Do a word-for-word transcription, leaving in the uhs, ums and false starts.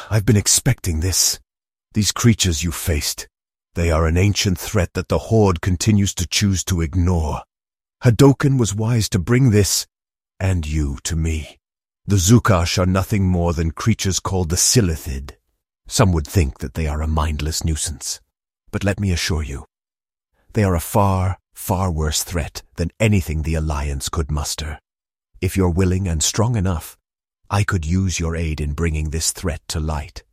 I've been expecting this. These creatures you faced, they are an ancient threat that the Horde continues to choose to ignore. Hadouken was wise to bring this, and you, to me. The Zukash are nothing more than creatures called the Silithid. Some would think that they are a mindless nuisance. But let me assure you, they are a far, far worse threat than anything the Alliance could muster. If you're willing and strong enough, I could use your aid in bringing this threat to light.